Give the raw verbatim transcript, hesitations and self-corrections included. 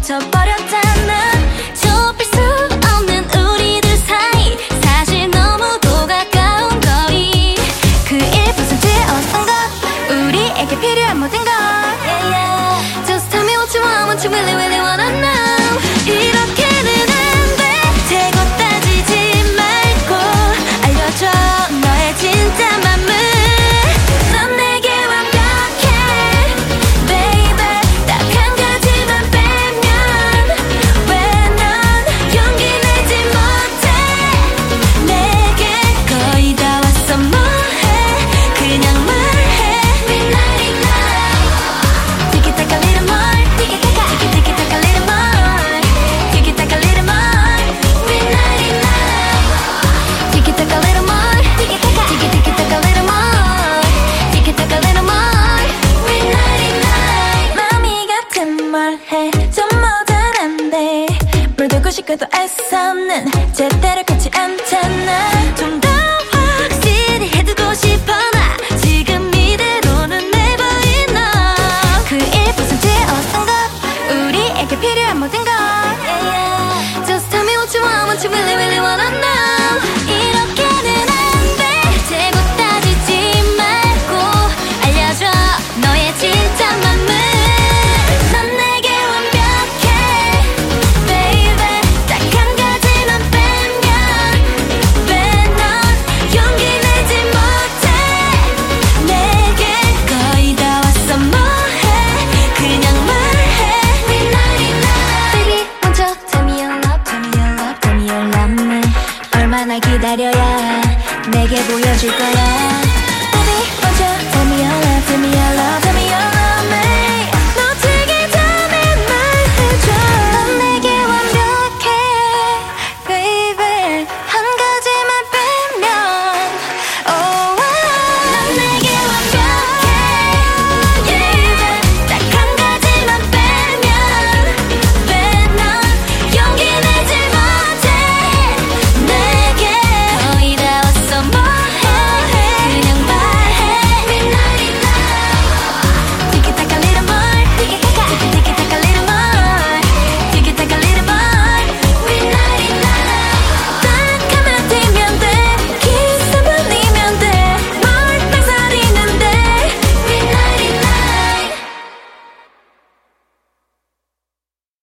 멈춰버렸잖아. 좁힐 수 없는 우리들 사이 사실 너무도 가까운 거리. 그 일 퍼센트 어떤 것 우리에게 필요한 모든 것 yeah, yeah. Just tell me what you want, what you really really wanna know. 이렇게는 안 돼. 재고 따지지 말고 알려줘 너의 진짜 맘을. 넌 내게 완벽해 baby. 딱 한 가지만 빼면 왜 넌 용기 내지 못해. 내게 거의 다 왔어 뭐해 그냥 말해. Midnight night 티키타카 little more 티키타카 티키타카 little more 티키타카 little more. Midnight night 티키타카 little more 티키타카 티키타카 little more 티키타카 little more. Midnight night 마음이 같은 말 해 좀 모자란데 뭘 듣고 싶어도 애써는 제대로 같지 않잖아. 좀 더 확실히 해두고 싶어 나 지금 이대로는 never enough. 그 일 퍼센트 어떤 것 우리에게 필요한 모든 것 yeah, yeah. Just tell me what you want, what you really really wanna know. 이렇게는 안 돼. 재고 따지지 말고 알려줘 너의 진짜 맘을. 넌 내게 완벽해 baby. 딱 한 가지만 빼면 왜 넌 용기 내지 못해. 내게 거의 다 왔어 뭐해 그냥 말해. Midnight night baby 먼저 tell me your love tell me your love tell me your love me. 얼마나 기다려야 내게 보여줄 거야.